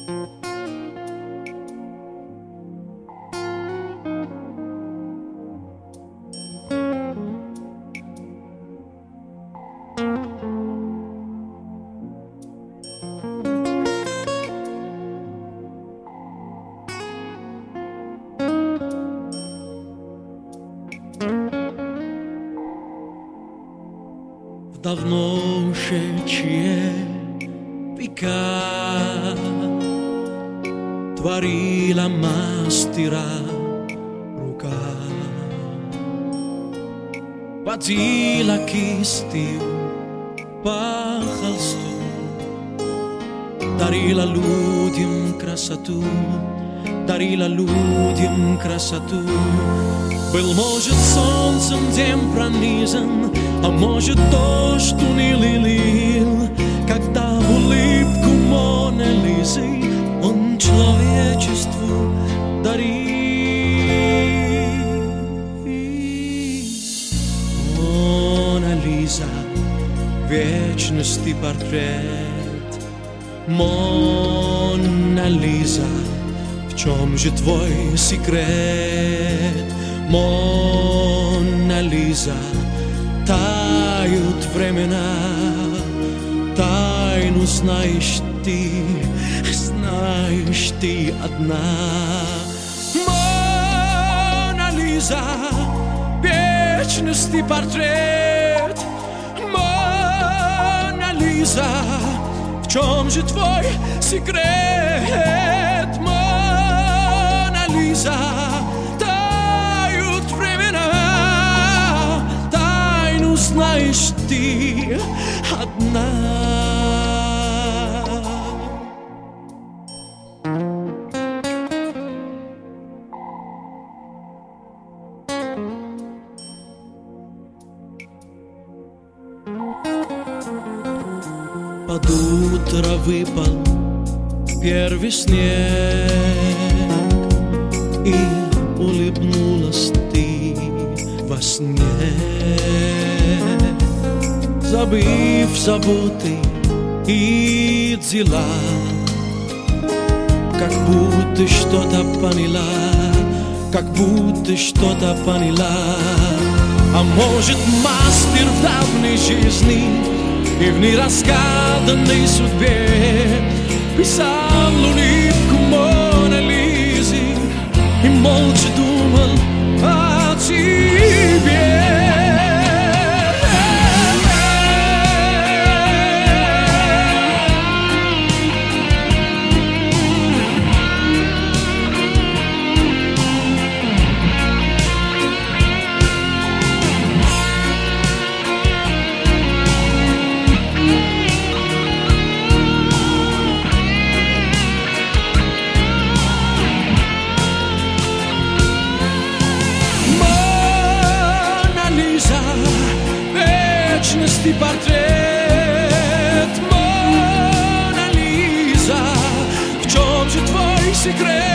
В давно ушедшие века творила мастера рука, водила кистью по холсту, дарила людям красоту, дарила людям красоту. Был, может, солнцем день пронизан, а может, дождь уныл и лил, когда улыбку Моны Лизы он человечеству дарил. Мона Лиза, вечности портрет. Мона Лиза, в чем же твой секрет? Мона Лиза, тают времена, тайну знаешь ты одна. Мона Лиза, вечности портрет. Мона Лиза, в чем же твой секрет? Мона Лиза, знаешь ты одна. Под утро выпал первый снег, и улыбнулась ты во сне, забыв заботы и дела, как будто что-то поняла, как будто что-то поняла. А может, мастер в давней жизни и в неразгаданной судьбе писал улыбку Моны Лизы и молча думал о тебе. Вечности портрет. Мона Лиза, в чем же твой секрет?